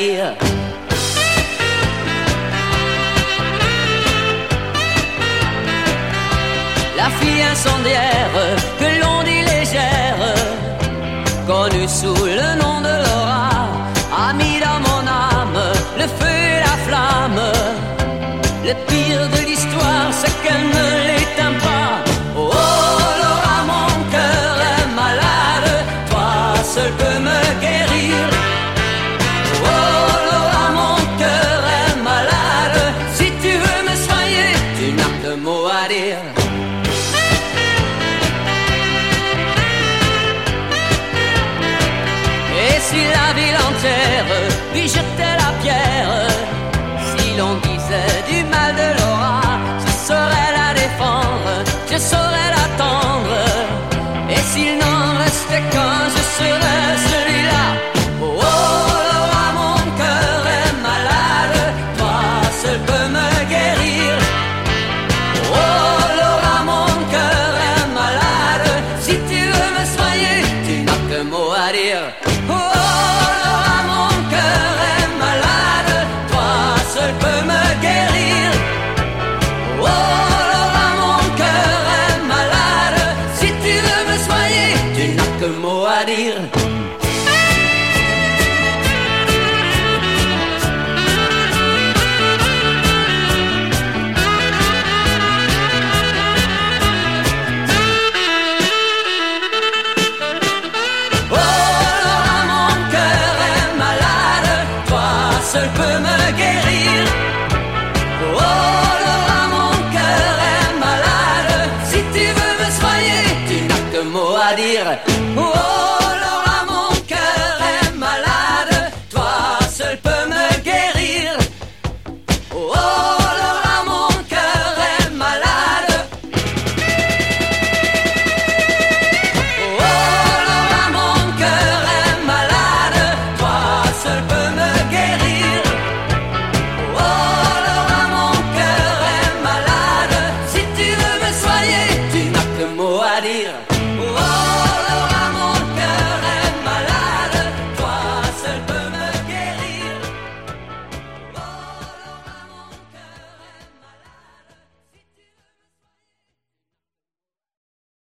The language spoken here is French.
dire. La fille incendiaire, que l'on dit légère, connue sous le nom de Laura, a mis dans mon âme le feu et la flamme. Le pire de l'histoire, c'est qu'elle ne l'éteint pas. Oh, oh, Laura, mon cœur est malade, toi seul peux me guérir. Oh, Laura, mon cœur est malade, si tu veux me soigner, tu n'as que mot à dire. Et si la ville entière lui jetait la pierre, si l'on disait du mal de Laura, je saurais la défendre, je saurais l'attendre. Et s'il n'en restait qu'un, je serais celui-là. Oh, oh, Laura, mon cœur est malade, toi seul peux me guérir. Oh, Laura, mon cœur est malade, si tu veux me soigner, tu n'as que mot à dire. Oh, Laura, mon cœur est malade, toi seul peux me guérir. Oh, Laura, mon cœur est malade, si tu veux me soigner, tu n'as que mot à dire. Seul peut me guérir. Oh, Laura, mon cœur est malade, si tu veux me soigner, tu n'as que mot à dire.